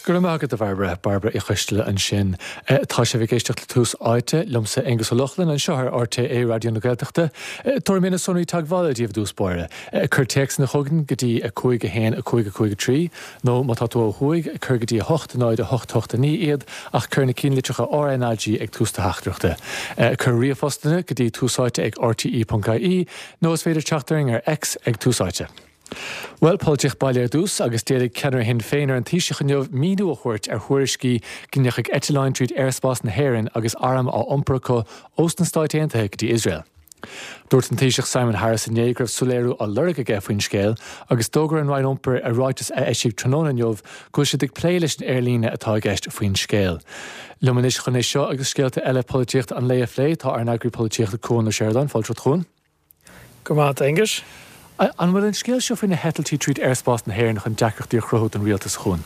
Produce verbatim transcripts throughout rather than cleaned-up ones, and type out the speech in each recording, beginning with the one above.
Gur mágad a bharbara Barbara I chuistile an sin. Tá sé bh géisteach le tús áite lumsa Angus O'Loughlin an seothar R T É Radio na Gaeltachta. Tuair mína sonnaí tagháil díobh dús spóire. Cur teex na chugan go dtí a chuig a héin a chuig a chuig a trí, nó má tá tú ó chuig, cur go dtí a hocht náid a hocht hocht a ní iad, ach cur na cín litreacha R N I G ag tústa heachtrachta. Cur riamhfostanna go dtí túsáite ag R T E dot I E, nó is féidir teachtaring ar X ag túsáite. Well, Paultich bailile dús agus déad ceannar hin féinar an tíiseach neomh míú a chuirt ar thuairiscí gneach ag Eteláin tríd airspás na Héireann agus aram á iomparacha os na Stáit Aontaithe go dtí Israel. Dúirt an tíiseach Simon Harris in éigribh soléirú á lurg a gceith faoin scéal agus dógur an ráid iompar a ráitas a eisiigh tróna neomh go siad ag plé leis an airlíne atá gceist faoin scéal. Lumanis chun é seo agus scéalta eile políocht an léa phlé tá ar an agri políocht a cún na Sheridan fáilte chun. Go maith Angus. An bhfuil an scéal seo faoin na hetaltí tríd airspás na Héireann chun deachreachtaí a chruthút an rialtas chun.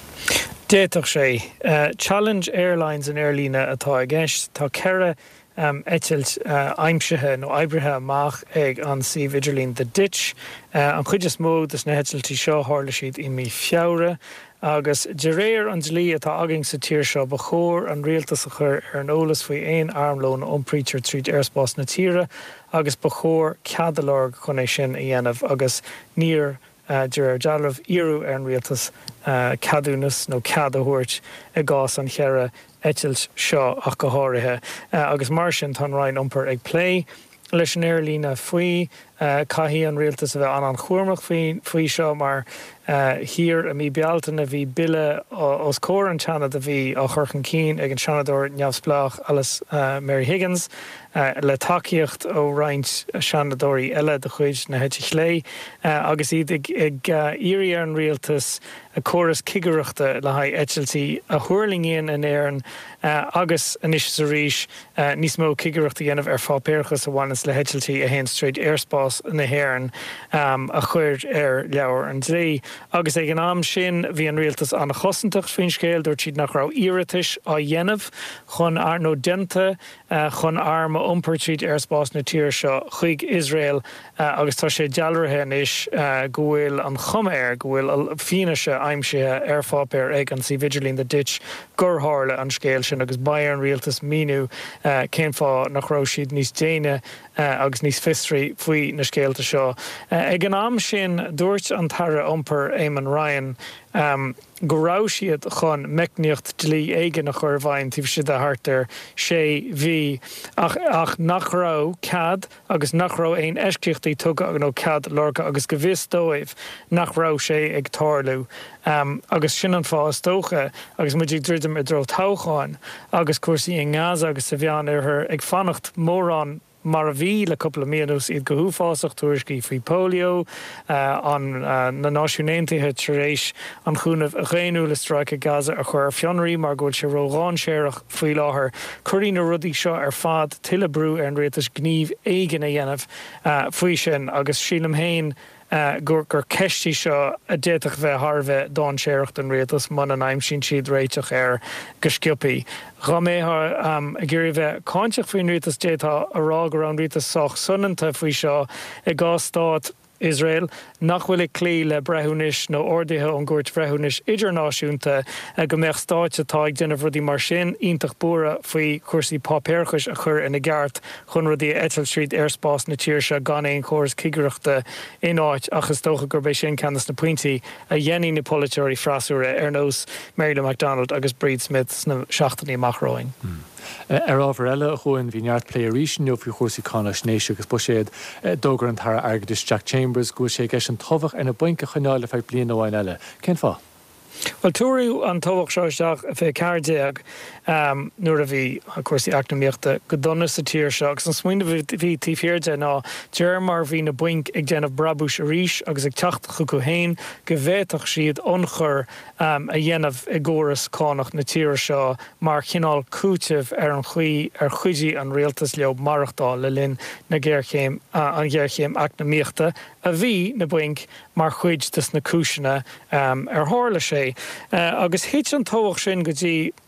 Déach sé. Uh, Challenge Airlines an airlíne atá a gceist tá ceithre um, eteilt uh, aimsithe nó oibrithe amach ag an Sea Vigiline the Ditch. Uh, an chuid is mó dus na hetaltí seo tharla siad I mí fiabhra agus de réir an dlí atá aging sa tír seo ba chóir an rialtas a chur ar an ólas faoi éon armlón iomprítear tríd airspás na tíre agus ba chóir ceadalorg chun é sin a dhéanamh agus níor uh, de ar dealamh iarú ar an rialtas uh, cadúnas nó cadúirt a gás an cheire eteilt seo ach go háirithe. Uh, agus mar sin tá rainn iompar ag plé leis an airlíne faoi uh, caithí an rialtas a bheith an an chuirmach faoi seo mar uh, hir a mí bealtain a bhí bille os cóir an teanna a bhí á churchan cín ag an seanadóir neamhsplach Alice uh, Mary Higgins uh, le takeíocht ó roinnt seanadóirí eile de chuid na heitich lé uh, agus iad ag, ag uh, irí ar an rialtas a choras cigareachta le haid etiltí a thuirlingíon in éireann uh, agus anis sa ríis uh, níos mó cigareachta dhéanamh ar fápéirchas a bhanas le hetiltí a hen straight airspás na Héireann um, a chuir ar leabhar an dlí. Agus ag an am sin bhí an rialtas an chosantacht faoin scéal dúirt siad nach rá iiritis á dhéanamh chun ar nó dente uh, chun arm a iompar tríd airspás na tír seo chuig Israel uh, agus tá sé dealrathe inis uh, go bhfuil an chuméir go bhfuil fianaise aimsithe ar fápéir ag an Sea Vigiline the Ditch gur tharla an scéal sin agus bair an rialtas míniú uh, cén fá nach rá siad níos déine uh, agus níos fistrí faoi na scéalta seo. Uh, ag an am sin dúirt an tara iompar Eamon Ryan um, go rá siad chun meicneocht dlí éige nach chur bhain tíh siad a hartar sé bhí ach, ach nach rá cad agus nach rá éon eiscíochtaí tuga nó cad lorca agus go bhís dóibh nach rá sé ag tarlú um, agus sin an fás tócha agus muidir ddridim i dro tácháin agus cuasaí in Gaza agus sa bhean ar th ag fannacht mórrán mar a bhí le coppla míanús iad go thuúfásach tuairiscí faoi polio uh, an uh, na náisiúnéantaithe tar éis an chúnamh a réanú le stráic a Gaza a chur fionraí mar gúil sé rógáin séireach faoi láthair chuirí na rudaí seo ar fad tuile brú ar an réaltas gníomh éigean a dhéanamh uh, faoi sin agus sílam héin Uh, gur gur ceistí seo a déach bheith Harbheith dáin séireacht an réaltas man an aim sin siad réiteach ar go sciupaí. Ra méthe um, a ggéirí bheith cáinteach faoin réaltas détá a rá go an réaltas soch sunnanta faoi seo i gá stát Israel nach bhfuil clí le brethúnis nó ordaithe an gúirt brethúnis idirnáisiúnta a go meach stáite tá ag déanamh rudí mar sin ionintach búra faoi chuirsaí pápéirchas a chur ina gceart chun rudí Etal Street airspás na tíir se gan éon chóras cigareachta in áit agus tócha gur bééis sin ceannas na pointí a dhéanaí na politeoirí freasúra ar nós Mary MacDonald agus Breed Smith na seachtaí amachráin. Mm. Uh, ar ábhar eile a chuin bhí neart pléirísin neo fiú chósaí cána snéisiú agus bu séad uh, dógur an thar airgadis Jack Chambers go sé gceis an tohach ar na buince chuineáil feith blian óháin eile. Cén fá? Well, túirú an tohach seisteach a bheith cardéag um, nuair a bhí a cuasaí eacnamaíochta go donna sa tíir seo agus an smaoine bhí tíofiirde ná deir mar bhí na buinc ag déanamh brabúis a ríis agus ag teachtacha go héin go bhéiteach siad ionchur um, a dhéanamh i ggóras cánach na tíir seo mar chinál cúitimh ar an chuí ar chuidí an rialtas leob marachtáil le linn na ggéirchéim uh, an ggéirchéim eacnamaíochta a bhí na buinc mar chuid dus na cúisina um, ar tharla sé. Uh, agus hit an tóhach sin go dtí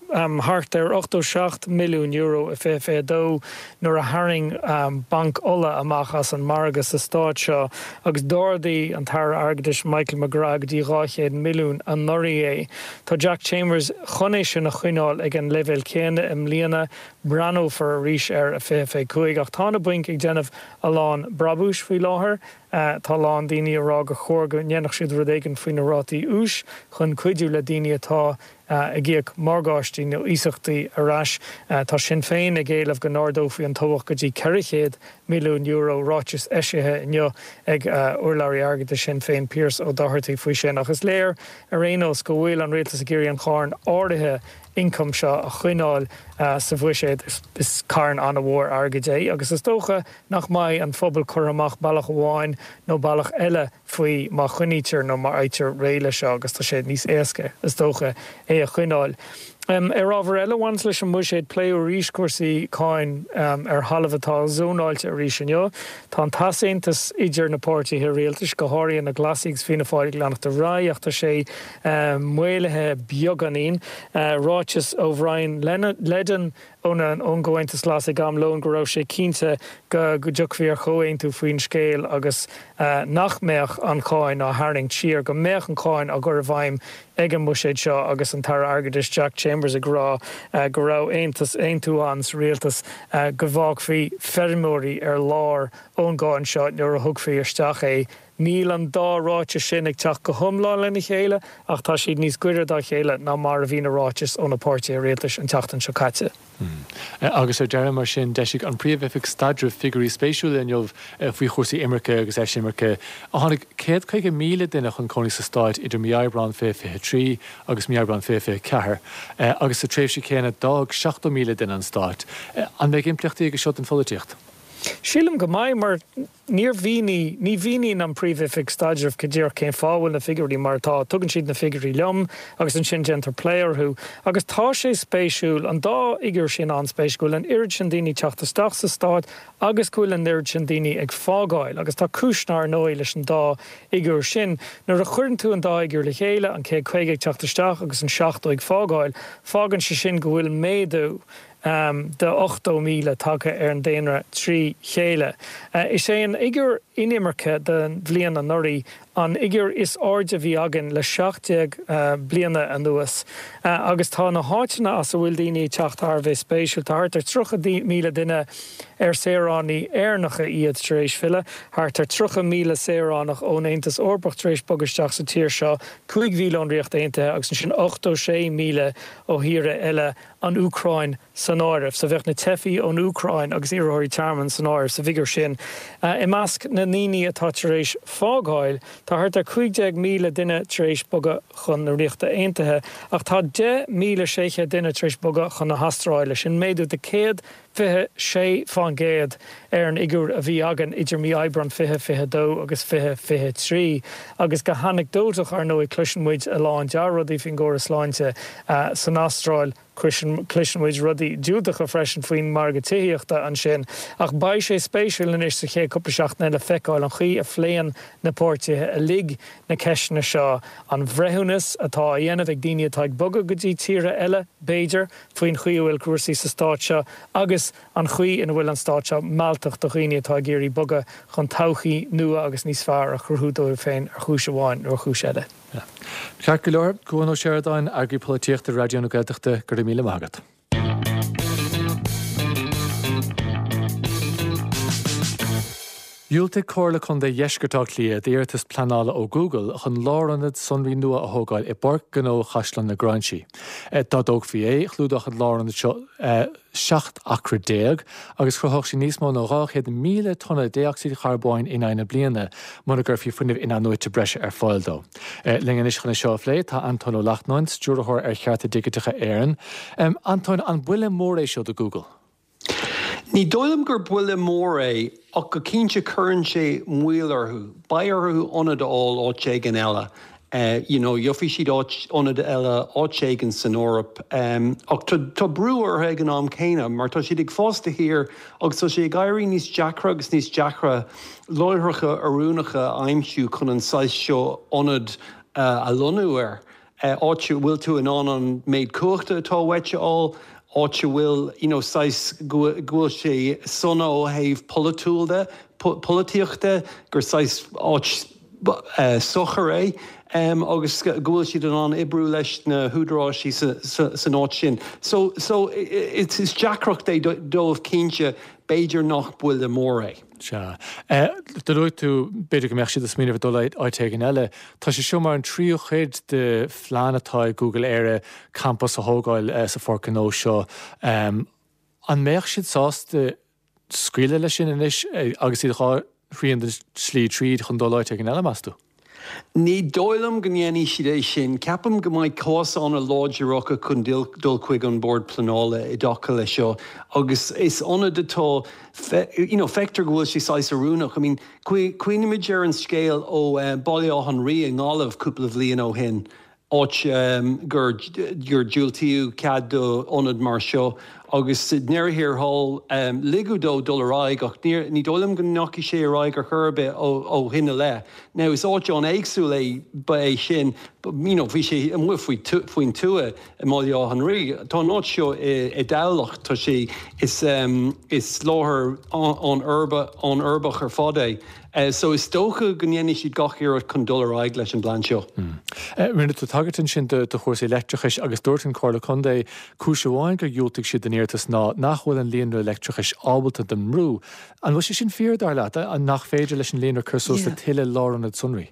um, hart ar ochto seacht milliún euro a fé fé dó nuair a haring um, bank ola amach as an margus a stáit seo agus dóirdaí an tar agadis Michael McGrath dí ráchéad milliún an norí é. Tá Jack Chambers chonéis sin a chuineáil ag an level céine im líana brano for a rís ar a fé fé cuaig ach tána buink ag déanamh a lán brabúis faoi láthair. Uh, tá lán daoine ará go chóir go nnéannach siad rud éigen faoin rátaí ús chun cuidiú le daoine atá uh, a gcíoh margáistí nó ísachtaí arás. Uh, tá sin féin a ggéalamh go nárdó faoi an tóbhach go dtí ceirichéad milliún euro ráiteas eisithe inneo ag uh, urlairí agad sin féin Pierce ó dáthairtaí faoi sin agus léir a réanos go bhfuil an réaltas a géirí an cháin áirithe income seo a chuineáil uh, sa bhuiséad is, is cairn an a bhór agadé agus is dócha nach mai an phobal chur amach bailach amháin nó bailach eile faoi má chunítear nó mar áitear réile seo agus tá sé níos éasca is dócha é a chuineáil. Um, ar ábhar eile bhaint leis an muiséad pléú rís cuasaí cáin um, ar halamhatá zónáilte a rís anneo. Tá an tasaontas idir na páirtíthe réaltais go háiríonn na glasígus fina fáil leanachta rá ach tá sé um, muoilethe beaganín uh, ráiteas ó bhrain ledan óna an óngohaintas las ag am lón go raibh sé cínte go go deocmhíar choéin tú faoin scéal agus uh, nach méach an cháin á haring tír go méach an cháin a gur bhaim ag an muiséad seo agus an tar agadis Jack Chambers ag rá uh, go raibh aontas aon túáins réaltas uh, go bhfág faoi fermóirí ar lár óngáin seo nuair a thug faoi isteach é níl an dá ráite sin ag teach go thomlá lena chéile ach tá siad níos cuiread á chéile ná mar a bhína ráites óna páirtí réaltais an teachtain seo caite. Mm. Uh, agus ar dearm mar sin deisiigh an príomhheifig stadra figurí spéisiúla inneomh uh, faoi chósaí Imirce agus eis Imirce a tháinig céad chuige míle duine chun cónaí sa stáit idir meabhrán fé fithe trí agus meabhrán fé fithe cethair uh, agus sa tréimhsí chéanna dag seachtó míle duine an stáit. Uh, an bheith impliachtaí go seo an foliteocht. Sílam go maiid mar níor bhíní ní bhíní an príomhheifig staidirh go dtíor céim fáhfuil na figurí mar tá tugann siad na figurí leom agus an sin gentar pléirthú agus tá sé spéisiúil an dá igur sin an spéisiúil an irid sin daoine teachtasteach sa stáit agus cúil an irid sin daoine ag fágáil agus tá cisnar nó leis an dá igur sin nuair a chuirann tú an dá igur le chéile an cé chuig ag teachtasteach agus an seachtó ag fágáil fágann sé sin go bhfuil méadú Um, de ochtó míle take ar an déanra trí chéile. Uh, is sé an igur inimirce den bbliana norí an igur is áde bhí agan le seachteag uh, bliana an nuas. Uh, agus tá na háitina as a bhfuil daoine teachtar bheith spéisiúil táart ar trocha míle duine ar séránaí airnacha iad trééis fille, thart ar trocha míle séránach ón Aontas Orbach trééis bogasteach sa tír seo chuig bhíle riocht aontaithe agus sin ochtó sé míle ó hire eile an Úcrain san áirih, sa bheith na tefií ón Úcrain agus iarthóirí tearman san áirih sa bhigur sin. Uh, I measc na níní atá taréis fágáil, tá thart ar chuigdeag míle duine taréis boga chun na riochta aontaithe, ach tá de míle séche duine taréis boga chun na hastráile sin méadú de céad fithe sé fangéad ar an igur a bhí agan idir mí aibran fithe fithe dó agus fithe fithe trí agus go hanecdótach ar nó i cluisinmuid a láin dear rudí fin ggóra sláinte uh, san Astráil cluisinmuid rudí dúdacha freisin faoin mar go tííochta an sin ach ba sé spéisiúil in is sa ché cúpla seachtaine le feiceáil an chuí a phléan na pórtithe a lig na ceisna seo an bhreithúnas atá a dhéanamh ag daoine atá ag boga go dtí tíre eile béidir faoin chuí bhfuil cuasaí sa stáit seo agus an chuí in bhfuil an stáit seo maltach do chuoine atá géirí boga chun todhchaí nua agus níos fearr a churthúdó féin ar chúis amháin ar chúis eile. Ceart go leor cuan ó séardáin agri políochta radio na Gaeltachta gur míle mágad. Dúilte cóirla chun de dheisceirtá lia d'íartas planála ó Google chun láranad sunmhí nua a thógáil i bpáirc gnó Chaisleán na Gráintí. Tá dóg fhí é chlúdach an láranad seo seacht acra déag agus chuthach sin níos mó nó ráchéad míle tonna déoxid charbáin in aine bliana muna gur fiú funineh in anúite breise ar fáildó. Lingan is chuna seo lé tá Anton ó Lachnaint dúrathir ar chearta digitecha éireann. Um, Anton, an bhuiile mór é seo do Google? Ní dóilm gur bhuiile mór é ach go cínte chuann sé muoilarthú, bairthú ionad áil áit sé gan eile. Uh, you know, Yofi siad ionad eile áit sé gan san Eorp. Um, ach tá brúar ag an am céine, mar tá siad ag fásta hir agus tá sé gaiirí níos deacra agus níos deacra láithreacha arúnacha aimsiú chun an sais seo ionad uh, a lonúir. áte bhfuil tú an an an méid cuachta atá weite á, áte bhfuil, you know, sais gúil sé sonna ó haimh polatúilde, políochta, gur sais áit uh, sochar é, um, agus gúil siad an an ibrú leis na húdrásí san áit sin. So, so it is Jackrocht é dómh cínte Beiidir nach bhfuil de mór é. Se. De roiid tú beidir go meach siad a smíanamh dul áitéigin eile, tá sé seo mar an trío chuid de phleanatá Google Air campus a thógáil sa Forcanó seo. Um, an meach siad sásta scuile lei sin inis agus iad chá rion den slí tríd chun dul áitéigin eile measú? Ní dóilm gnéanaí siad é sin, ceapam go mbeidh cósán a láidireacha chun dul chuig an bord planála i dtaca le seo, agus is anad atá you know, feictar go bhfuil sí sais arúnach. I mean, cuiinimiid ar an scéal ó uh, bailíoch an rí an gálamh cúpla bhliain ó hin, áit um, gur gur dúiltíú cead do anad mar seo, agus neirthír hall um, ligú dó dul aráig ach ní dólam go naci sé aráig ar churbe ó hinne le. Now is áit an éagsú é ba é sin, you know, bhí sé an bhuiil faoin tua i máilíoch an rí. Tá náit seo i dálach tá sé is um, is láthir an urba an urbach ar fád é. Uh, so is tócha gnéanaí siad gachíar chun dul aráig leis an blann seo. Rinne tú tagatain sin de chósaí electrichis agus dúirtin Carla Condé cúise bháin gur dúiltigh siad den éirtas ná nachhfuil an líonú electrichis ábalta den mrú. An bhfuil sé sin fear dar leat an nach féidir leis an líonar chursús le tiile láran na sunraí.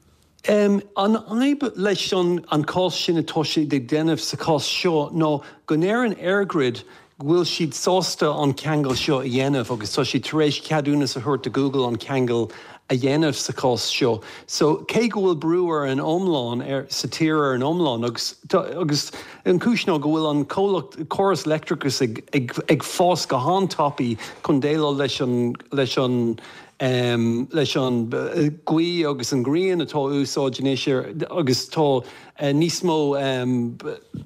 Um, an aib leis an an cás sin atá sé de déanamh sa cás seo nó go néir an airgrid bhfuil siad sásta an ceangal seo a dhéanamh agus tá si tar éis ceadúnas a thuirt a Google an ceangal a dhéanamh sa cás seo. So cé go bhfuil breúar an omláin ar sa tír ar an omláin agus agus an cúisná go bhfuil an choras electricus ag, ag, ag fás go hántapaí chun déile leis an leis an Um, leis an uh, gui agus an gríon atá úsáidinéisir agus tá uh, níos mó um,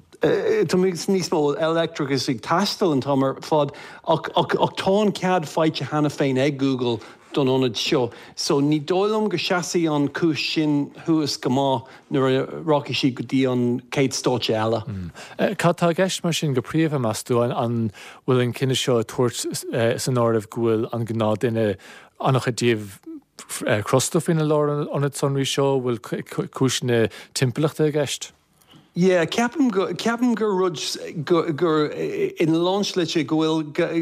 uh, tá níos mó electricus ag taistil an tamar fad ach, ach, ach tá an cead feite hena féin ag Google don anad seo. So ní dóilm go seasaí an cúis sin thuas go má nuair a rockí si go dtí an céad státe eile. Cá tá gceist mar sin go príomh measú an bhfuil an cinenne seo tuairt san áirimh gúil an gná duine annach a díobh crosstof ina lá an sonraí seo bhfuil cúisina timpplaachta a gceist? Yeah, ceapan gur rud gur in lás leite go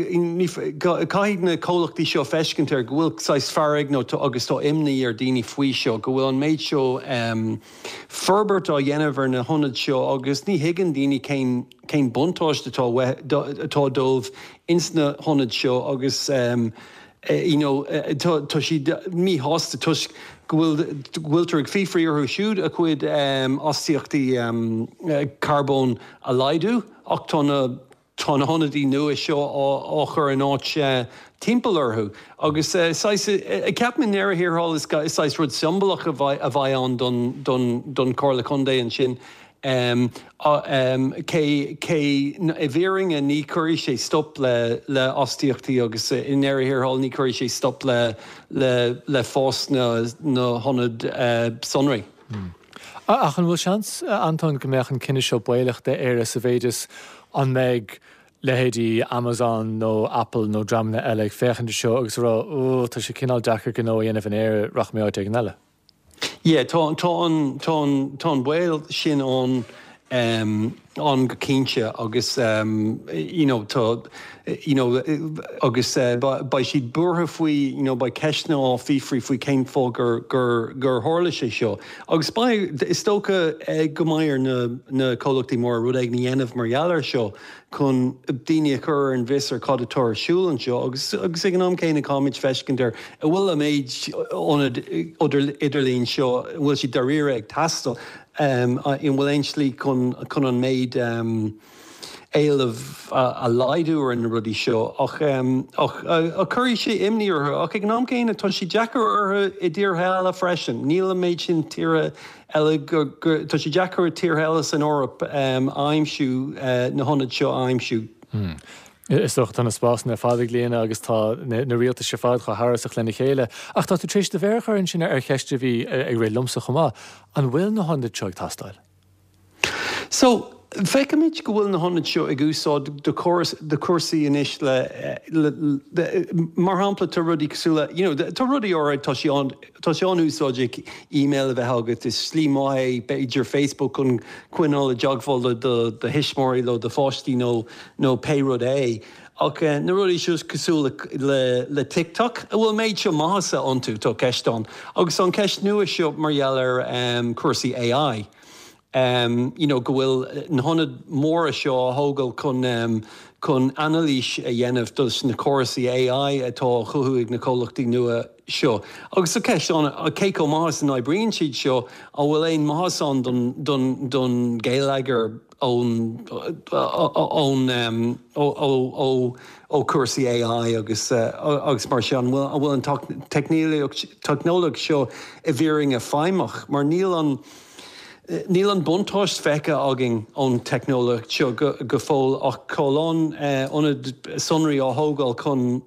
bhfuil caiid na cólachtaí seo feiscint ar go bhfuil sais fearraig nó agus tá imnaí ar daoine faoi seo, go bhfuil an méid seo um, ferbert á dhéanamh ar na honad seo agus ní higann daoine cén buntáist atá dómh insna honad seo agus um, Uh, you know, tá si mí hásta tuis gohfuiltar ag fífríorthú siúd a chuid um, ostíochtaí um, uh, carbón a laidú ach tána tána honadí nua seo á chur an áit uh, timpplairthú. Agus uh, uh, ceapman néir hirthall is sais rud siombalach a bhaid an don, don, don Carla Condé an sin. Um, uh, um, cé i bhéring a ní cuirí sé stop le, le ostíochtaí agus in éir hirthall ní cuirí sé stop le, le, le fós na, na honad uh, sonraí. Hmm. Ach an bhfuil seans Anton go mbeadh an cinenne seo buíochta ar sa bhéidir an méid lehéadí Amazon nó Apple nó dramna eile féchan de seo agus rá ó tá sé cinál dechar go nó dhéanamh an éir rach mé áit ag an eile. Yeah, tá an bhil sin an um, an go cínte agus um, you know, tá you know, agus uh, ba siad burtha faoi you know, ba ceisna á fífrí faoi céim fá gur gur gur tharla sé seo. Agus ba is tócha ag go maiir na, na cólachtaí mór rud ag na dhéanamh mar gheallar seo chun daoine chur an bhís ar cadatóir siúlann seo agus agus ag an am céine cáid feiscint ar a bhfuil a méid ónad idirlíonn seo bhfuil si daríire ag tastal um, in bhfuil einslí chun chun an méid um, éileh a laidú ar an rudí seo ach um, ach a chuirí sé imníortha ach ag an am céine tá si deacar ortha i dtír heala freisin níl a méid sin tíre eile tá si deacar tír heala san Eorp um, aimimsú uh, na honad seo aimimsú. Hmm. Is doch tan spás na fádig léana agus tá na rialta se fád chu harasach lena chéile. Ach tá tú tríéis de bhéchar an sin ar cheiste bhí ag ré lumsa chumá, an bhfuil na honad seoag tastáil? So Feicimid go bhfuil na honna seo ag úsáid de cuasaí inis le mar hampla tá rudí cosúla, tá rudí áráid tá seán úsáid email a bheith agat is slí maithe beidir Facebook chun cuineáil a jogfáil de hismóí le de fáistí nó pérud é. Ach na rudí seos cosúla le TikTok, a bhfuil méid seo maithasa antú tá ceistán. Agus an ceist nua seo margheallar cuasaí A I. Um, you know, go bhfuil na honna móra seo thógáil chun um, chun analís a dhéanamh dus na chorasaí A I atá chuthúigh na cólachtaí nua seo. Agus a ceist an a céco maithas an oibríonn siad seo a bhfuil éon maithasán don géileagar ón ón ó cuasaí A I agus agus mar seán bhfuil a bhfuil an technóleg seo a bhíring a feimach mar níl an Níl an buntáist fecha agin ón technóleg seo go fóil ach cóán ónad sonraí á thógáil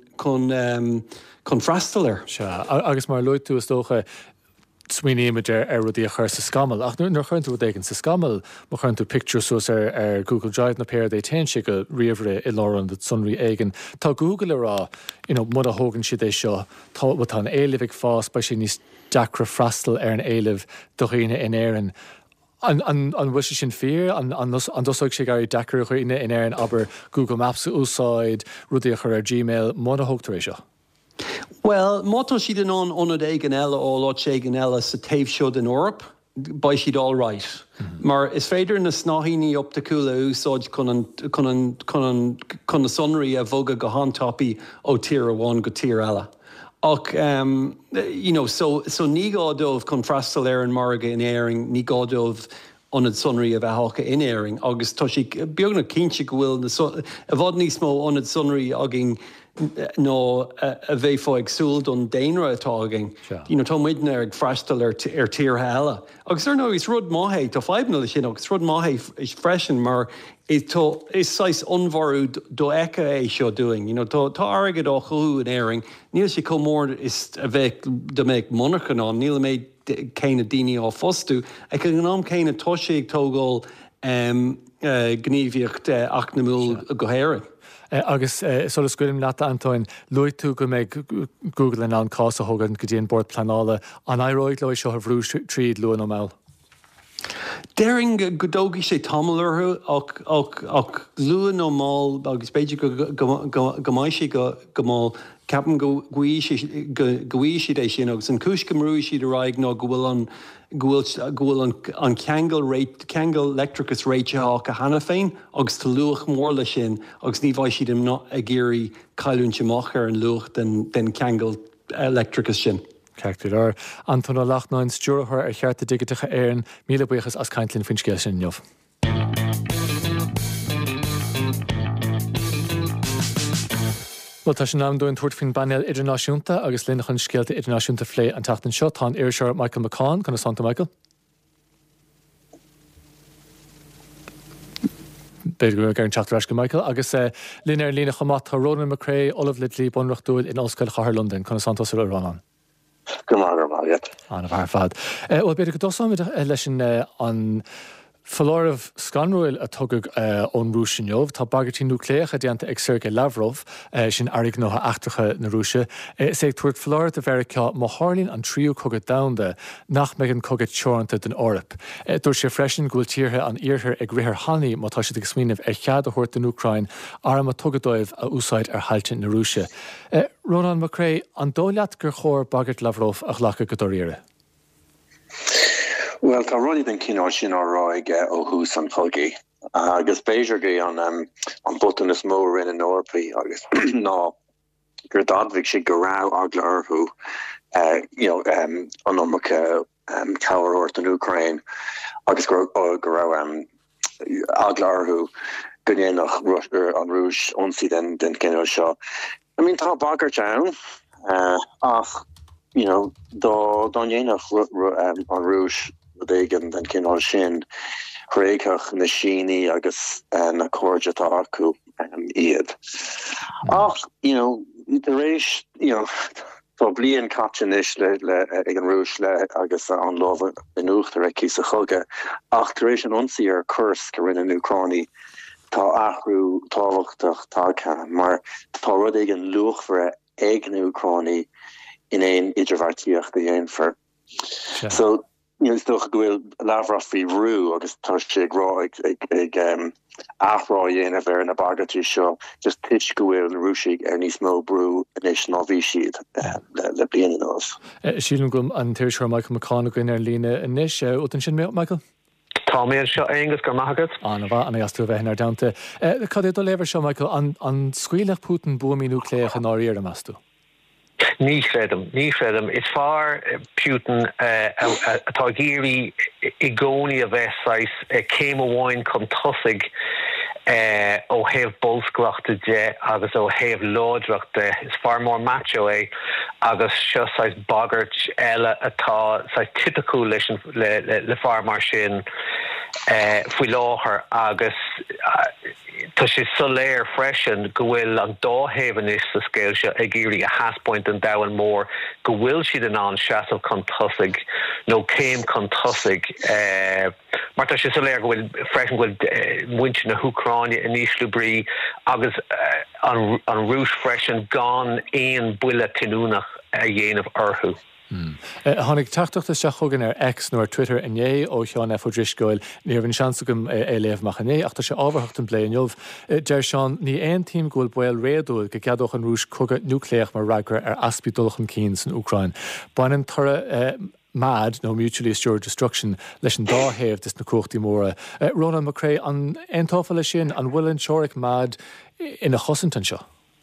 chun freistalir. Se agus mar luid tú is dócha smuoinéimiid ar rudí a chur sa scamal. Ach nuair chuinn tú éigen sa scamal, má chuinn tú picturesús ar ar Google Drive na péir é ten si go riomhre i láran de sonraí éigen. Tá Google ará mud a thógann siad é seo tá an éileh fás ba sin níos deacra freistal ar an éileh do riine in éireann. An an an bhuiise sin fear an an an dosáid sé garí dechar chuoine in éireann aber Google Maps úsáid rudí a chur ar Gmail mána thugtar é seo. Well, mátá siad an an ónad éigen eile ó lá sé éigen eile sa taobh seo in Eorp, ba siad all right. Mar is féidir na snáthíní op de cúla úsáid chun na sonraí a bhoga go hantápaí ó tír amháin go tír eile. Och, um, you know, so so ní gádómh chun freistal ar an marga in éiring, ní gádómh onad sonraí a bheith hácha in éiring, agus tá si beagna cínse go bhfuil a bhd níos mó onad sonraí agin nó a bheith fáig súil don déanra atá agin. You know, tá muidna ag freistal ar tír eile. Agus ar nó is rud maithe tá feibna sin agus rud maithe is freisin mar is sais unmharú do echa é seo doing. You know, tá airgad á chuú in éiring, níl sé comór is a bheith de méid monarchan an, níl méid céine daoine á fostú, ag an gnám céine toisiigh tógáil gníomhíocht ach na múl go héireann. Agus solas scuilm leat Antóin, luid tú go méid Google an an cása thugann go dtíon bord planála an éróid le seo a bhrú tríd luan ó máil. Déiring go dógaí sé tamilirthu ach luan ó máil agus beidir go maiid sé go máil ceapan go bhí siad é sin agus an cúis go mrúí siad a raig ná go bhfuil an ceangal réit ceangal electricus réite á a hena féin agus tá luach mór le sin agus ní bhaid siad am a géirí caiún teach ar an luach den ceangal electricus sin. Ceachtar ar Antóna Lachnáin stúrathir ar cheartta digitecha éireann míle buchas as caintlinn fin scéil sin neamh. Well, tá sin am dúin tuairt fin banel idirnáisiúnta agus lína chun scéalta idirnáisiúnta phlé an tatan seo tá ar seo Michael McCann chuna Santa Michael. Beidir go gar an teachtar go Michael agus lína ar lína chamat tá Ronan McCrae, Olav Lidley bunreachtúil in Ollscoil Chathair London chuna Santa Sir Ronan. Gomar Mariet. An bhar fad. Well, beidir go dosáid leis an Fallorh scanrúil a tugad ón Rúis Neamh, tá bagartí núcléach a déanta ag Sergei Lavrov sin airg nótha achtracha na Rúise. Sé tuairt Fallorh a bheiriceá má tharlaíonn an tríú cogad damda nach meid an cogad teoranta den Eorp. Dúir sé freisin gúil tíortha an iarthar ag rithir Hannaí má tá siad ag smíanamh ar chead a thuirt den Úcrain ar am a tugadóibh a úsáid ar hailte na Rúise. Ronan McCrae, an dóleat gur chóir bagart Lavrov ach lecha go doíire. Well, tá runnig den cinál sin áráig ó hús an chugaí. Agus béidir go an an button is mór in an Eorpaí agus ná gur dadmhaigh si go rá agla orthú an nómacha cabhar ort an Ukraine agus go rá agla orthú go dhéanach an Rúis ionsaí den den cinál seo. I mean, tá bagart ann ach dá dhéanach an Rúis dégan den cinál sin chréicech na síní agus na cóide tá acu iad. Ach, you know, the rééis, you know, Tá blian catchanis le le ag an rúis le agus an láha in uachtar a cí a chuge ach taréis an onsaí ar curs go rinne Ucránaí tá achrú táhachtach tácha mar tá rud ag an luachhre ag an Ucránaí in éon idirbhartíocht a dhéanfar. So níos doch gohfuil láhrá fao rú agus tá sé grá ag ag ag um, afrá dhéanamh ar na bagatí seo just tuis go bhfuil rúsigh ar níos mó brú inis ná bhí siad le le bliana nós. Sílim gom an tíir seo Michael McConaughey ar lína inis utan sin mé Michael? Tá mé seo agus gur maithagad? An bha an gasú bheith ar damta. Cad é do léir seo Michael an an scuilech Putin buamí núcléach an áíar a meastú? Ní credum, ní credum. Is far uh, Putin atá géirí i gcónaí a bheitsáis céim amháin chun tosig ó heh bolsclaachta de agus ó heh láideachta. Is far mór macho é agus seo sais bagart eile atá sais typical leis le, le, le far mar sin uh, faoi láthair agus uh, tá sé soléir freisin go bhfuil an dáhéhan is sa scéil seo ag géirí a haspoint an dahan mór go bhfuil siad an an seaamh chun tosig nó céim chun tosig uh, mar tá sé soléir go bhfuil freisin bhfuil uh, muinte na Ucráine in níos lubrí agus uh, an, an rúis freisin gan éon buile tinúnach a dhéanamh orthú. Mm. Uh, Honnig tachtachta se chugan ar X nó Twitter inné ó Seán F. O'Driscoil níor bhín seansagam é léamhach inné ach tá sé ábharthacht an bléin jobh. Deir Seán, ní aon tím ghfuil buil réadúil go ceadach an rúis cogad núcléach mar ragra ar aspi dulchan cín san Ucrain. Bainan tura uh, mad nó mutually assured destruction leis an dáhéamh dis na cuachtaí móra. Uh, Ronan McCrae, an aontáfa le sin an bhfuil an seoiric mad ina chosantan seo?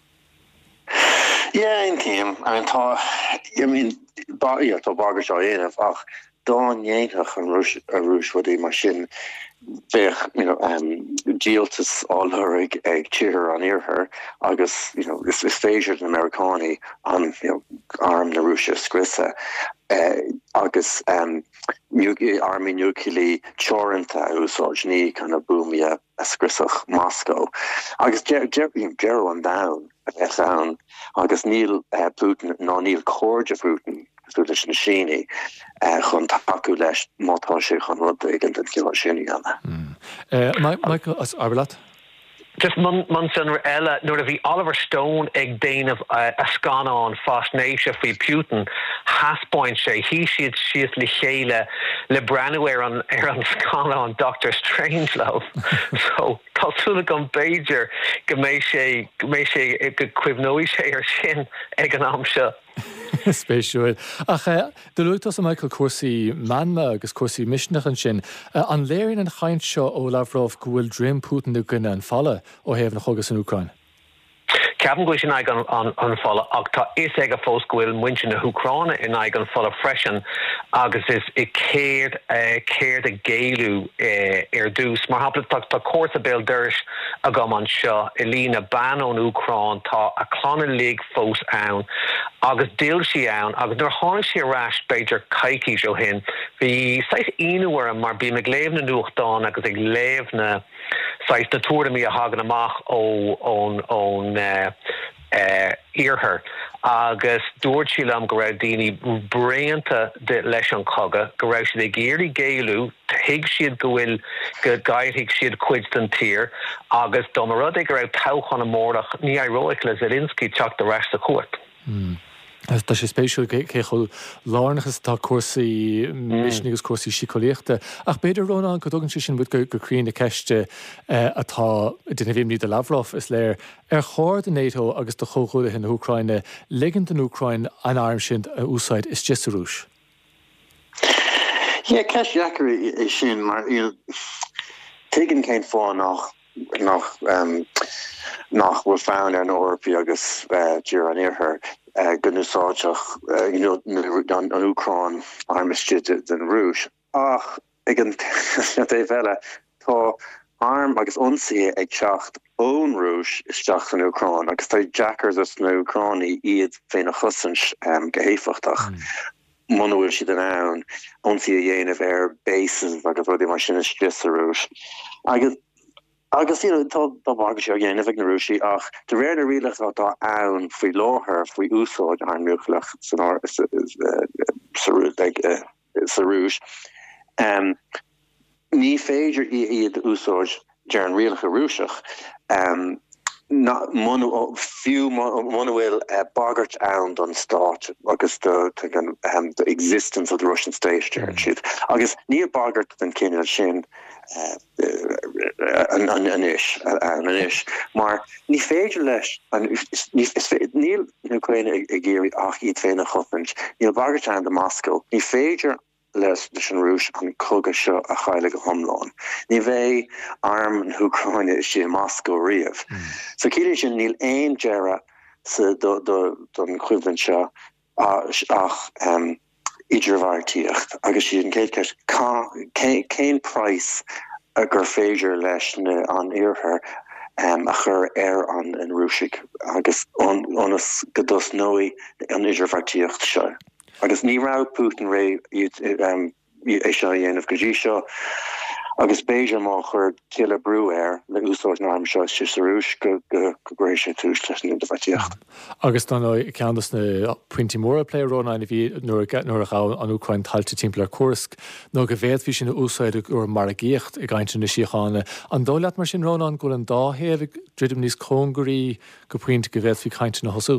Yeah, in team. I mean, tá, I mean, ba, yeah, tá bagar seo dhéanamh ach dáin dhéanach an rúis a rúis fud é mar sin bheith, you know, um, díaltas áilthir ag ag tíir an iarthar agus, you know, is, is féidir an Americánaí an, you know, arm na rúise scrisa uh, agus um, army nucleí teoranta úsáid ní kind of búmia a scriosach Moscow agus ger ger an down a sound agus níl uh, Putin ná níl cóide Putin leis na síní chun taú leis mátá sé chun rud ag an den cíá sinní anna. Michael, as Arbelat? Just man man san ella nor of Oliver Stone ag Dane of uh, a scan on fast nation for Putin has point say he should she le chéile le Branware on er on scan on Doctor Strangelove so tasúla gan Beiger go mé sé go mé sé go cuimhnóí sé ar sin ag an amse. Spéisiúil. Ach de luútas a Michael cuasaí manna agus cuasaí misneach an sin an léironn an chaint seo ó Lavrov go bhfuil dream Putin na gine an falla ó héamh na chugus an Ucrain. Ceapan go sin ag an an falla ach tá is ag a fós go bhfuil muinte na Ucráine in ag an falla freisin agus is i céird céird a géilú ar dús mar hapla tá tá cuasa béal dúirs a gom an seo i lína ban ón Ucráin tá a clánna lig fós ann agus díl si ann agus nuair tháinig si arás beidir caiicí seo hin bhí sais inúhar mar bí me léamh na nuachtáin agus ag léamh na sais na túramí a hagan amach ó ón ón iarthar agus dúirt sí am go raibh daoine bréanta de leis an coga go raibh siad ag géirí géilú hiig siad go bhfuil go gaiigh siad cuid den tír agus dom rud ag go raibh táchan amórach ní aróic le Zelensky teach de rest a cuat. Tá sé spéisiú chéil lánachas tá cuasaí misnigus cuasaí sicoléachta ach beidir Rónán go dogann si sin bud goríonn na ceiste atá duna bhíimní de Lavrov is léir ar cháir den NATO agus do chóchúda in Ucraine ligand an Ucrain an arm sin a úsáid is just a rúis. Yeah, ceis leacar é sin mar tuigeann céin fáil nach nach nach bhfuil fáin ar an Eorpaí agus dúr an iarthar gunúsáideach an Ucrain armistead den rúis ach ag an é bheile tá arm agus ionsaí ag teacht ón rúis is teacht an Ucrain agus tá jackars as na Ucránaí iad féin a chusans gohéfachtach. Manúil si den ann ionsaí a dhéanamh ar bases agus rudí mar sin is stress a rúis. Agus agus tá sé ghéanamh na rúsí ach de réir na rialach atá ann faoi láthair faoi úsáid an nucleach san sarúis. Ní féidir iad úsáid dear an rialach a rúiseach na mono few monoil uh, boggart and on start agus the um, the existence of the Russian state mm. agus near boggart than kin sin an an an ish an ish maar ni féidir leis an níl nu quain a géri ach iad féin a chofinch níl boggart and the Moscow ni féidir les leis an rúis an coga seo a chaile go thomláin. Ní bheith arm an Ucraine is sé Moscow riamh. So cíile sin níl aon deara sa don chuimhlinn seo ach idirmhairtíocht agus siad an céad céin price a gur féidir leis an iarthar Um, a chur air an an rúsig agus onas godos nói an idirmhairtíocht seo. Agus ní ra Putin ré um, é seo dhéanamh go dtí seo agus béidir má chur tiile brú air le úsáid ná am seo si sarúis go go grééis sé túús leis an idirmhairtíocht. Agus tá ceantas na pointí móra léróna a bhí nuair a chá an Ucrain tailte timppla Kursk nó go bhéad bhí sin na úsáid gur mar a géocht i gaiinte na síochána. An dólaat mar sin róna an ghfuil an dáhéamh dridim níos cóngurí go puinte go bhéad bhí caiinte na hosú.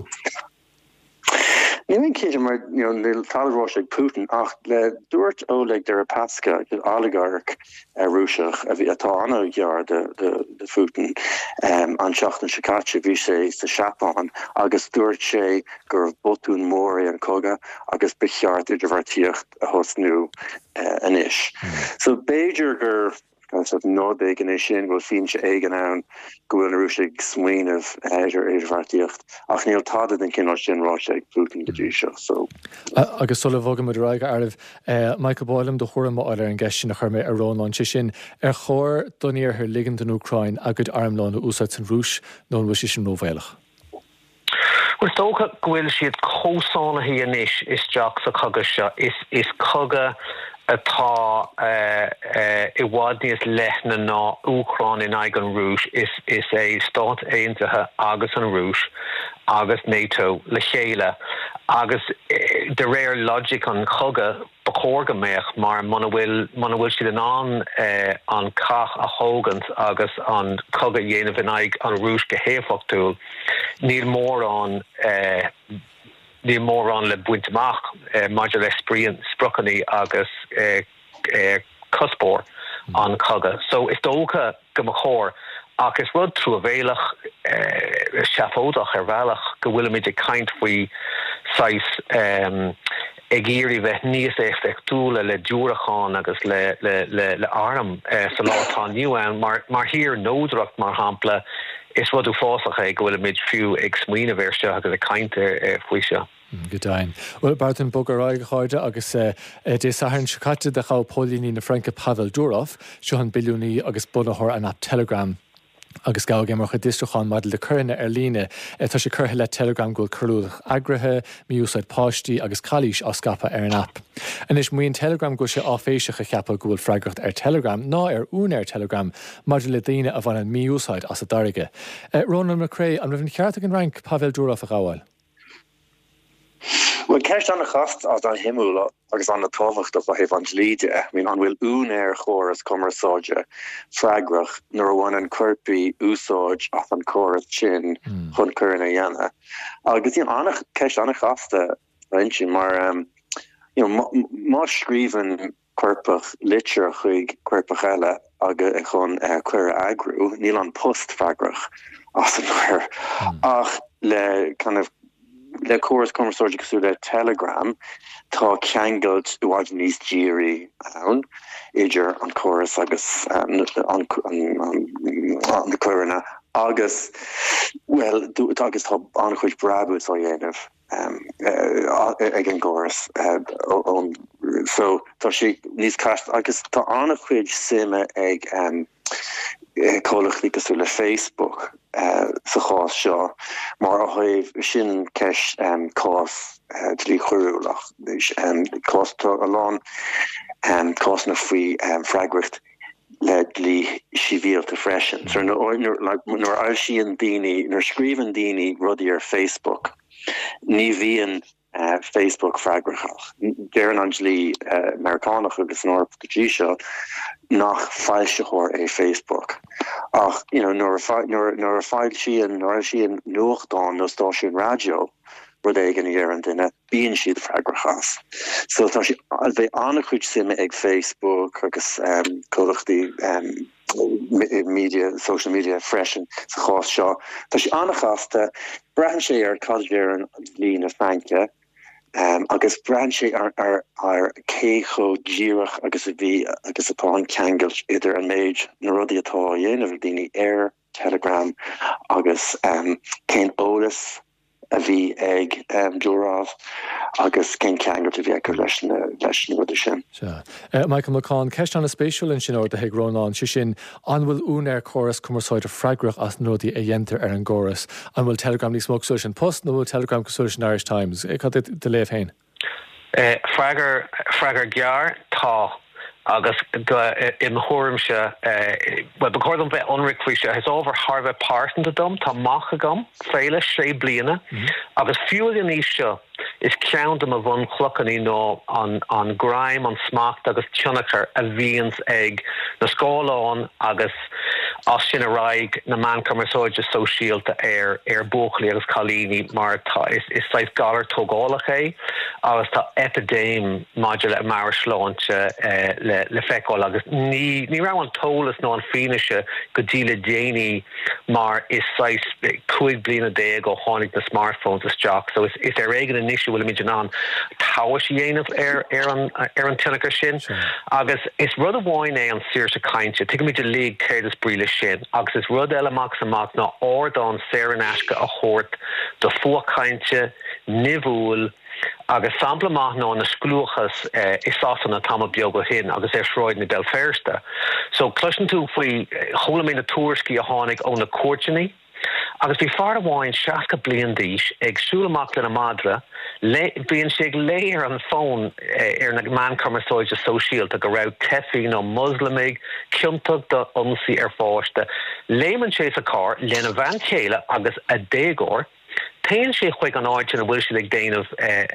Ní cé mar le talrá Putin ach le dúirt óleg de Rapaska oligarch rúiseach a bhí atá anna gear de de Putin an seachtain Shikacha bhí sé sa Seapán agus dúirt sé gur botún mór an coga agus becheart idirmhairtíocht a hosnú an isis. So Beiidir gur nóbéig in é sin bhfuil fin se éigen ann go bhfuil rúisig smaoinmh éidir idirmhairtíocht ach níl tada den cinál sin rá sé Putin go dtí seo so. Agus sulla bhagam mod raig arbh Michael Boylan do chóra má eile an gceist sin a chuirmé ar Rónán si sin ar chóir doníar thir ligand an Ucrain a go armláin na úsáid san rúis nó bhfuil si sin nómhéalach. Well tócha gohfuil siad cósána hí inis is deach sa coga seo is is coga atá i bhád níos lethna ná Ucrain in aig an rúis is is é stát aontaithe agus an rúis agus NATO le chéile agus de réir logic an chugad ba chóga méach mar mana bhfuil mana bhfuil siad an an an cach a hógant agus an chugad dhéanamh in aig an rúis go héfachtúil níl mór an Ní mór an le buinteach uh, maidir le spríon sprochanní agus uh, uh, cuspór an coga. So is dócha go mo chóir ach is rud trú a bhéalach uh, seafódach ar bhealach go bhfuil mid de caint faoi sais um, ag géirí bheith níos éfechtúla le dúrachán agus le, le, le, le arm uh, sa látá nniuan mar, mar hir nódracht mar hampla is rud ú fásach ag go bhfuil mid fiú ag smuoine bhéir seo agus a cainte uh, faoi seo. Godain. Well Barton Bogaráig cháide agus dé sahann Shikacha de chá pólíní na Franca Pavel Durov, seo an bilúní agus bunathir an app Telegram agus gá mar chu distrachán mad le chuirne ar líne tá sé curthe le Telegram ghfuil curúach agrathe, miúsáid páistí agus chalís á scapa ar an app. An is muon Telegram go sé áféiseach a cheappa ghfuil freigracht ar Telegram ná ar ún ar Telegram maidir le daine a bhain an miúsáid as a darige. Ronan McRae an rihn cheartach an rank Pavel Durov a gáil. Well ceist an chast as an himúla agus an na táhacht of a evangelíide, I mean an bhfuil ún air chóras commerceáide freigrach nuair bhain an cuirpaí úsáid as an choras sin chun curna dhéana. Agus íon annach ceist annach chasta sin mar um, you know, má scríban cuirpach litir chuig cuirpach eile agus chun uh, cuir agrú, níl an post freigrach as an cuir. Mm. Ach le kind of le choras commerceáide sú le Telegram tá ceangailt uáid níos dírí ann idir an choras agus um, an na cuireanna agus well agus tá an chuid brabú á dhéanamh um, uh, ag an choras uh, um, so tá si níos cast agus tá anna chuid sime ag um, cólachlichas le Facebook uh, sa chás seo mar a chuibh sin ceis um, cás uh, dlí choúlach um, cás tá alán um, cás na faoi um, freigracht le lí sivíalta freisin. So nor al si an dini, nor skriven dini rudi ar Facebook. Ní bhíon uh, Facebook fragrachach. Deran Anjali uh, Americanach agus nor Patricia nach feilsehoor é Facebook. Ach, you know, nor nor nor feil si an nor si an nuchtán no station radio rud ag an éan duine bíon siad fragrachas. So tá si al bheith annachhuiid sim ag Facebook agus um, codachtaí um, media, social media freisin sa chás seo. Tá si annachasta brehan sé ar cadéir an lín a Franke, um, agus brehan sé ar, ar, ar cécho díirech agus a bhí agus atá an ceangailt idir an méid na rudí atá dhéanamh daoine ar Telegram agus um, cén ólas a bhí ag um, Dúrás agus cén ceangailt a bhí ag leis na leis na rudí sin. Michael McCann, ceist an a spéisiúil in sin or de heagrónán si sin anhfuil ún ar choras cumarsáid a freigrach as nódaí a dhéantar ar an gcóras. An bhfuil Telegram ní smóg sin post nó bhfuil Telegram go sin Irish Times. Ag cad de léamh hain? Freigar freigar gear tá agus im chórimse well becordm bheith onricuise has over Harvey Parson to dom tá macha gom féile sé bliana agus fiúil an níos is count am a bhn chluchaní nó an an grime an smacht agus tionachar a bhíons ag na scóláin agus as sin a raig na man cumarsáide sosiálta ar ar buachlaí agus chalíní mar tá is is saith galar tógálach é agus tá epidéim module mar sláinte le le feicáil agus ní ní ra an tólas nó an fineise go díle déine mar is saith cuaig bliana dé go tháinig na smartphones is jock so is is ar éigen an issue will imagine an táis dhéanamh ar ar an ar an tinachar sin agus is rud a bháin é an siir sa cainte tu mid lí céir is bríle sin agus is rud eile amach amach ná ordán séan eisce a chót do fua cainte nivúil agus sampla maith ná na sclúchas uh, is ásanna táma beag hin agus é sráid na del féirste. So cluisin tú faoi chola mé na túrscí a tháinig ó na cuairteannaí agus bhí far amháin seaca bliain díis ag súlamach le na madra bhíonn sé ag léir an fón ar na man cumarsáide sosiálta go raibh tefií nó muslimig ciumtach do ionsaí ar fáiste. Léimann sé sa cá lena bhain chéile agus a dégór Téann sé chuig an áit sin a bhfuil sé ag déanamh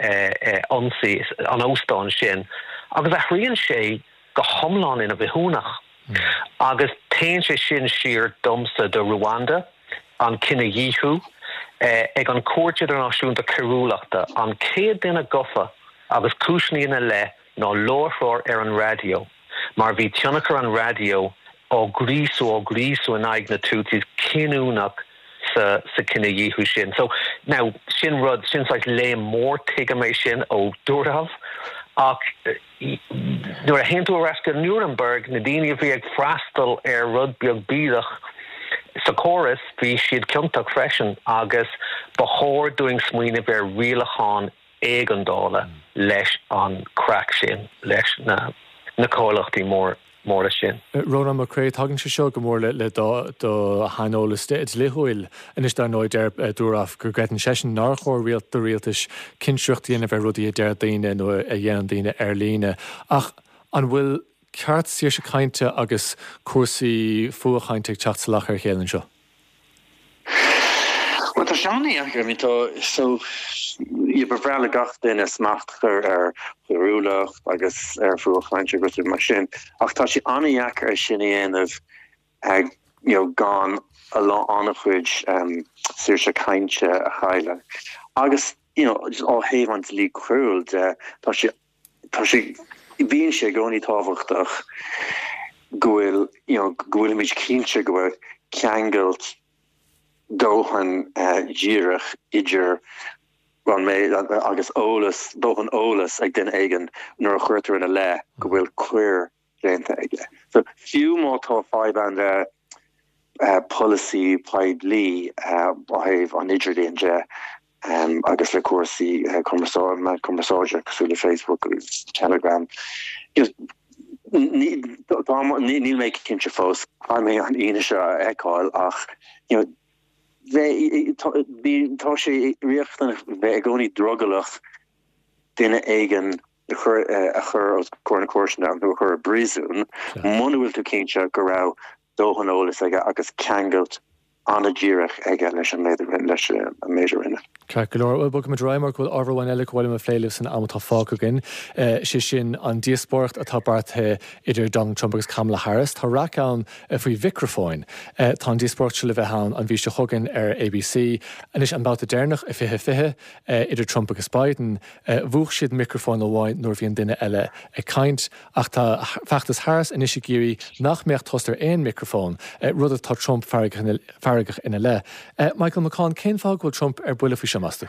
ionsaí an óstáin sin agus a thriann sé go thomláin ina bhithúnach agus téann sé sin siar domsa do Rwanda an cinna dhíthú eh, ag an cuairte idirnáisiúnta ceiriúlachta an céad duine gofa agus cúisníonna le ná láithreoir ar an radio mar bhí tionachar an radio ó grísú ó grísú in aig na tútaí cinúnach sa sa cinna dhíthú sin. So now sin rud sin like le mór tuige mé sin ó dúrthabh ach nuair a hen tú a rasca Nuremberg na daine bhí ag freastal ar rud beag bídach sa chorus bhí siad ciumtach freisin agus ba chóir doing smuoine bhar rialachán éigeandála leis an crack sin leis na na cólachtaí mór mór sin. Ronan McCrae tagann se seo go mór le le do hainolalas is léthúil inis dar nóid ar dúraf gur greitin sesin nar chóir rialt do rialtas cinseachtaíana bheith rudaí a deir daine nó a dhéanam daine ar líne ach an bhfuil ceart sír se cainte agus cuasaí fuachainte teachta lech ar chéann seo. Well, tá seannaí agur mí tá so you befrale gach den is machter er geruúlach agus er fuachainte go mar sin ach tá si anjaach ar sin of ag you know gone a lot annachhuiid um sir se kaintse a chaile agus you know just all heh an lí cruúil de tá si tá si bíon sé gcóí táhachtach gohfuil you know gohfuil míid cínse go ceangailt dóhan díirech idir ran mé agus ólas dóhan ólas ag den aigen nuair a chuirtar in a le go bhfuil cuir lénta aige. So fiú má tá five and uh, uh, policy plaid lí uh, bahéh an idirlíon de um, agus le cuasaí uh, conversáide cosúla Facebook agus Telegram. Just níl méid cinse fós a mé an ine se eáil ach you know tá sé riochttan bheith gcóí drogalach duine aigen chur a chur os corna course an chur a brisún monuil to Kincha go ra dóhanolalas aige agus cangelt an a ddíireach aige leis an méidir leis a méidir rinne. Ca golóir bu me Reimark bhfuil ábhhain eile bhfuil a phléileh san amtá fágin si sin an díosport atá barthe idir Donald Trump agus Kamala Harris Tá racán faoi microfóin tá díosport se le bheith an an bhí se chugan ar A B C anis an báta déirnach i fithe fithe idir Trump agus Biden bhuach siad microfón ó bháin nuair bhíon duine eile ag caint ach tá feachtas Harris inis géirí nach méocht tostar éon microfón rud atá Trump farigach ina le. Michael McCann cén fág bhfuil Trump ar buile fao Master.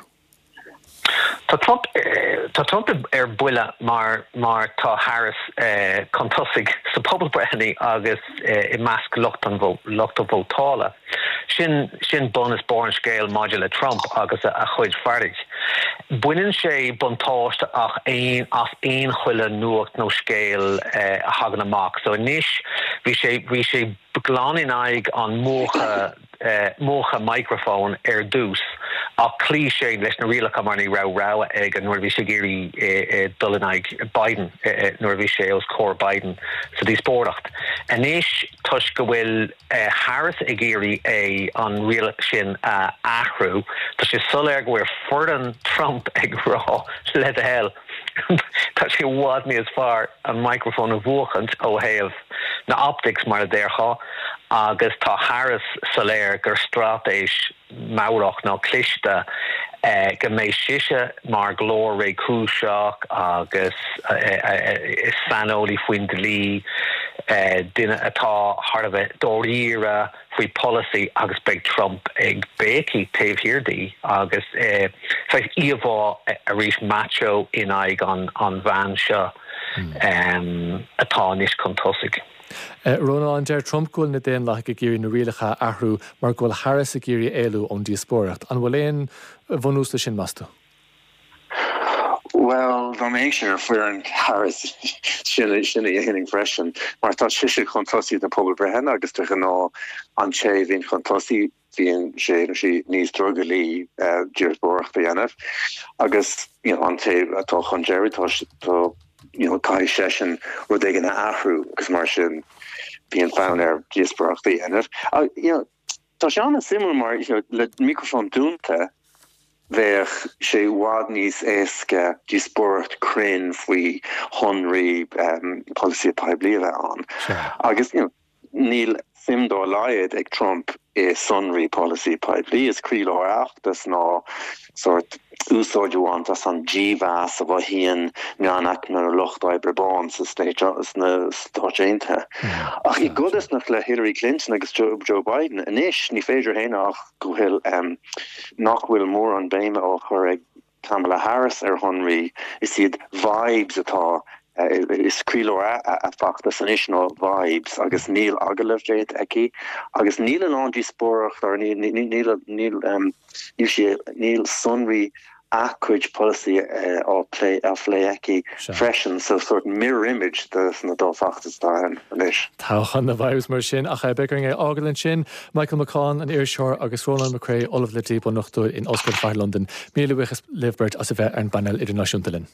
Tá Trump tá Trump ar buile mar mar tá Harris contosig sa pobl brehanní agus i measc lochtan lochta vótála. Sin sin bonus born scale module Trump agus a chuid fardig. Buineann sé buntáiste ach ein as ein chuile nuacht nó scale a hagan amach. So níis bhí sé bhí sé begláin aig an mócha mócha microphone ar dús a cliché leis na rialach marní ra ra ag an nuair bhí sé géirí dulin aig Biden nuair bhí sé os cór Biden sa dí spóracht. Aníis tuis go bhfuil Harris ag géirí é an rialach sin ahrú, tá sé sulir go bhfuir fordan Trump ag rá le a hell. Tá sé bhád ní as far an microphone a bhuachant ó héamh na optics mar a déircha agus tá Harris soléir gur stratéis maurach ná cliste uh, go méid siise mar glór ré cúiseach agus uh, uh, is sanolí faoin dlí uh, duine atá harbh dóíire faoi policy agus beag Trump ag béci taobh hirdí agus uh, feith íomhá a rís macho in aig an, an bhean seo mm. um, atá níos contosig. Uh, Rona an deir Trump goil na déan lech go géirí na rialacha ahrú mar goil Harris a géirí éú ón díospóireacht. An bhfuil éon bhunústa sin masta? Well, dan méid sé fuair an Harris sinna sinna dhéanaing freisin, mar tá siise contosí na pobl brehan agus tu ná an sé bhíon contosí bhíon sé si níos drogalí díospóireacht dhéanamh agus an taobh atá chun Jerry tá you know, kai session where they gonna ahrú because mar sin being found there díospóireacht and it uh, you know tá seanna simú mar you know le microphone dúnta ver sé wad níos éasca díospóireacht crin faoi honraí um, policy atá bliamh an agus you know níl simdó laiad ag Trump é sunraí policy paibli is críló achtas ná sort úsáidúant as an G-vas a bh híon meannach na luchtáid Brabán sa state na státeinte. Ach i godas nach le Hillary Clinton agus Joe, Joe Biden inis ní féidir héanaach go bhfuil um, nach bhfuil mór an béime ó chur ag Kamala Harris ar honraí is siad vibes atá Uh, is críló a, a, a factas an isno vibes agus níl agalefdéit eki agus níl an díospóireacht ar níl níl níl um níl sé níl sunraí acuid policy ó play a flé eki freshen so sort mirror image das na dó factas da an inis. Táchan na vibes mar sin a cha being é agalinn sin Michael McCann an Ayrshore agus Roland McCrae all of Litty bon nachtú in Oscar Fire London. Míle wichas Livebird as a bheith an banel idirnáisiúntalinn.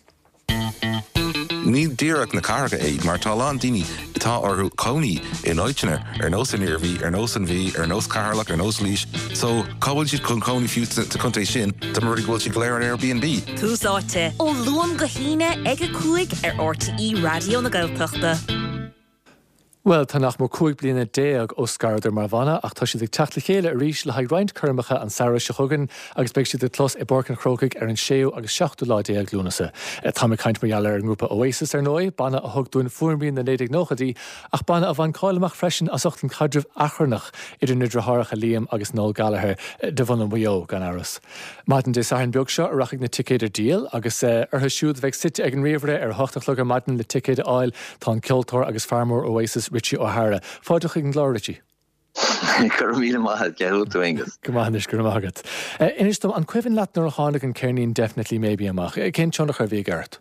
Ní díreach na carga é mar tá an daoine atá orthú coní in áiteanna ar nó san iarmhí ar nó san bhí ar nó carlach ar nó líis so cabhail siad chun coní fiú ta chuntééis sin tá mar bhfuil si léir an Airbnb. Túsáte ó luam go híine ag a cuaig ar R T E radio na Gaeltachta. Well, tá nach mar cúig bliana déag ó scarúidir mar bhana ach tá siad ag teachla chéile a rís le haid roiint curmacha an Sarah se chugan agus beidh siad tlos i borcan chrócaigh ar an séú agus seachtú lá déag lúnasa. Tá me caint marall ar an grúpa Oasis ar nói, banna a thugdún fuairbíon na néidir nóchadaí ach banna a bhain cáileach freisin as ochtain cadrih acharnach idir na drothracha Liam agus Noel Gallagher de bhana bhuió gan áras. Maidin de sahan beag seo arachigh na ticéidir díal agus ar siúd bheith site ag an riomhre ar hochtach maidin le ticéid áil tá an Kiltor agus Farmór Oasis Richie O'Hara. Fáideach ag an glár, Richie? Gur míle maithad ceú tú ingus. Go maithnis gur maithad. Inistom, an cuimhin leat nuair a tháinig an ceirnín definitely maybe amach. Cén teannach ar bhí gart?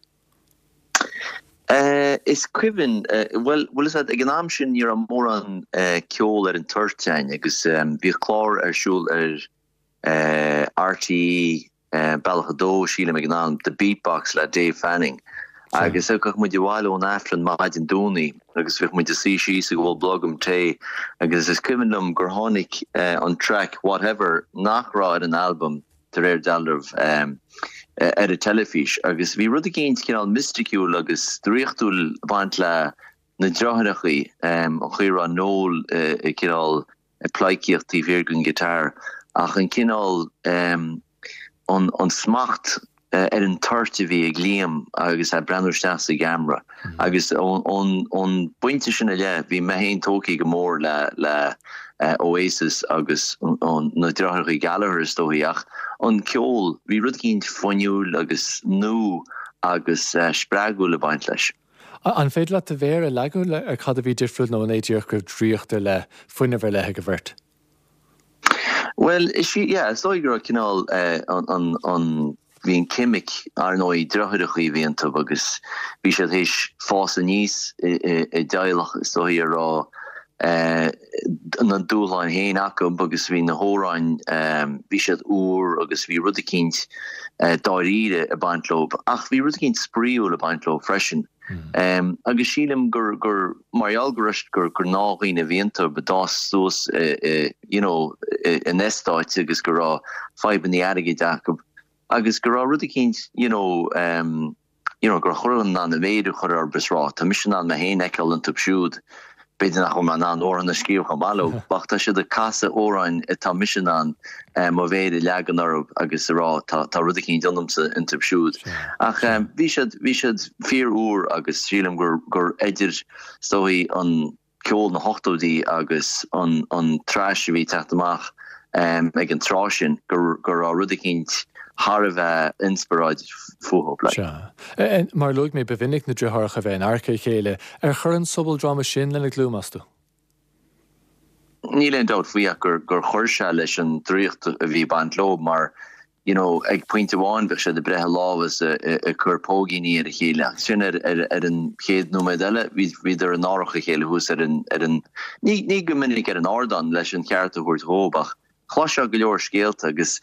Is cuimhin, well, well is that ag an am sin níor an mór an ceol ar an tuirtein agus bhí chlár ar siúil ar R T E Ballachadó síle ag an am the beatbox le Dave Fanning agus ag mu bháil ón afran maidin dúnaí agus bhíh mu sí sí sa bhfuil blogam té agus is cuimanm gur tháinig an track whatever nachráid an album tar réir dalmh um, ar a telefís agus bhí rud a géint cinál mysticúil agus dríochtúil bhaint le na drothrachaí um, an chuir an nóil i cinál pleiciachtaí bhíorgunn gitar ach an cinál um, an, an smacht Uh, er an turte vi ag liam agus a brandúrsteas a gamra mm. agus on buinte sin le vi me hen tóki gomór le le uh, Oasis agus on na drochaí Gallagher stohiach an ceol vi rud ginint foniuúil agus nu agus uh, spragú le baint leis. An féad le a bhéir a leú le ar cad a bhí difriúil nó an éidir go tríochtta le foiinehar lethe go bhirt. Well is si yeah so gur cinál uh, an an an Bhín cimic ar nói drochaí bhíonanta agus bhí sé hééis fás a níos i daileach stoí rá an dúláin héin acu agus bhí na hóráin bhí sé úr agus bhí rud a cinint dáíre a baintlób ach bhí rud a cinint spríú a baintlób freisin. Um, agus sílim gur gur marialgurist gur gur nághine bhíonanta bedás soos uh, uh, you know in estáit agus gur rá fiban í aige dacu agus gur rud a cinint you know um, you know gur churann an na méidir chur ar besrá tá mission an na héin eiceil an tubsúd beidir nach chum an an ó an na scíomh chu bailú bachta siad a casa óráin i tá mission an um, ó bhéidir legan orb agus rá tá rud a cinint donamsa in tubsúd ach um, bhí siad bhí siad fíor úr agus sílim gur gur idir stóí an ceol na hochtódí agus an an trais bhí teachtamach um, ag an trásin gur gur á rud a cinint har a bheith inspiráid fúthop le. Mar luig mé bevinnig na dretharcha bheith an airce chéile ar chur an subal drama sin lena glúmastú. Ní leon dát faoíach gur gur chuir se leis an dríocht a bhí baintlób mar you know ag pointe bháin bheith sé de brethe láhas a chur pógíní ar a chéile. Sin ar ar an chéad nóid eile bhí ar an áracha chéile hús ar an ar an ní ní go minic ar an ardan leis an ceartta bhúirt hóbach. Chláise go leor scéalta agus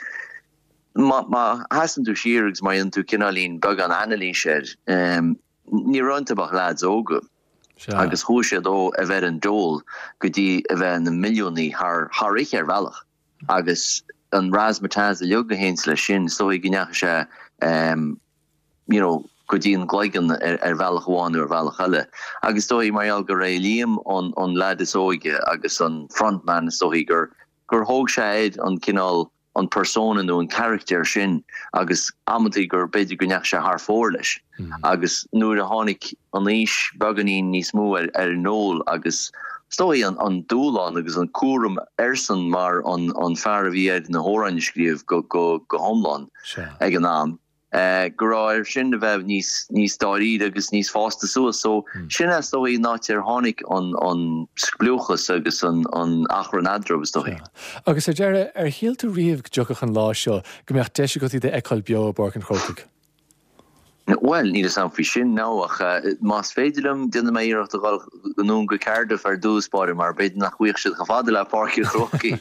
Ma, ma hasan tú siirgus mai an tú cinálín bag an analín sér um, ní runtabach lads óga sure. Agus húsiad ó a bheith an dól go dtí a bheith na milliúní haar haar ich ar bhealach agus an rasmataz a joga héns le sin so i gneach se um, you know go dtí an gleigen ar, ar bhealach bháin ar bhealach eile agus dói mar go ré líam an an lad is óige agus an frontman so hi gur gur hóg se éid an cinál an persona nó an character sin agus amatí gur beidir gonneach se haar fór leis mm. agus nuair a tháinig an níos baganín níos mú ar, ar nóil agus stoi an, an dúlán agus an cuaram ersan mar an, an fear a bhí éid na hórain scríomh go, go, go homlán sure. Ag an am. Uh, gur ar sin a bheith níos níos dáíd agus níos fásta suas so mm. sin as dóí náit ar tháinig an an splúchas agus an an achran adrobs dóí. Yeah. Agus ar deire ar hialta riamh deochach an lá seo go mbeocht deise go de eáil beo a bar an chócaigh. Well, ní is an fi sin ná ach uh, más féidirm duna mé iirecht a gáil nún go ceirde ar dúspáir mar beidir nach chuoich siad go fada le parciú chrócaí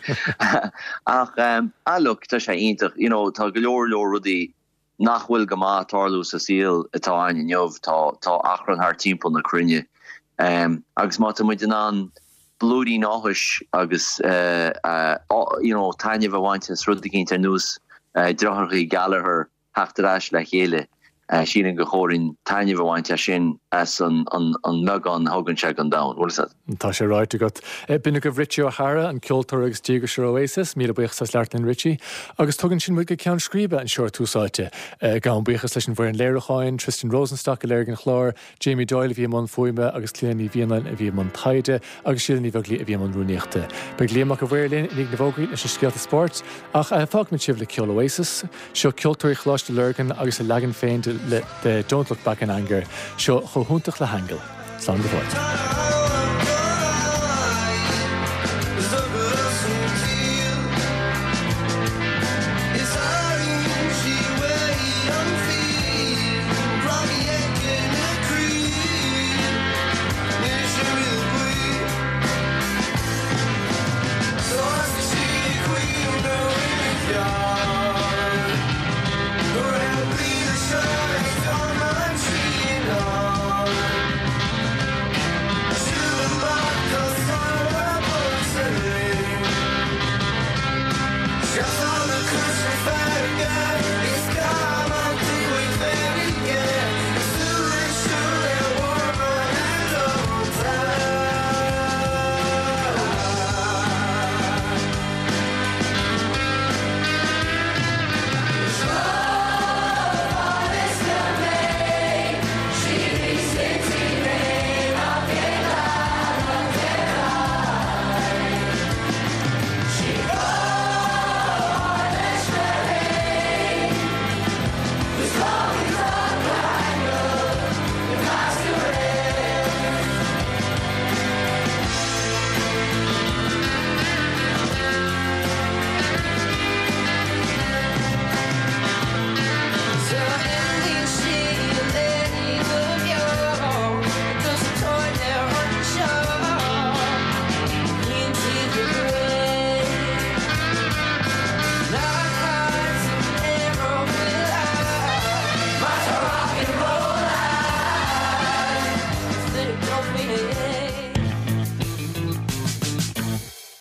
ach um, a look tá sé iontach you know tá go leor leor rudí nachhfuil go má tarlú sa síl atá ain jobh tá tá achran haar timppel na crunne um, agus má mu den an blúdí náhuis agus uh, uh, you know taine bhhainte ruddiginn ar nús uh, drochaí Gallagher haftarráis le chéile uh, sin go chóirn taine bhhainte sin as an an an megan hagann se an da. What is that? Tá sé ráit agat. Bina go Richie O'Hara an ceoltar agus tígur se Oasis, mí a buchas sa leirtain Richie, agus tugann sin mu go ceann scríbe an seir túsáite. Gan buchas leis an bhar an léireáin, Tristan Rosenstock a léirgan chlár, Jamie Doyle a bhí man foiime agus cléanaí bhíanain a bhí man taide, agus sílaní bheaglaí a bhí man rúneachta. Be léamach a bhirlín nig na bhógaí na scialta sport, ach a fág man sibh le ceol Oasis, seo ceoltarí chláiste léirgan agus a legan féin de Don't Look Back in Anger, seo chomhúntaach le hangel. Slán de bhid.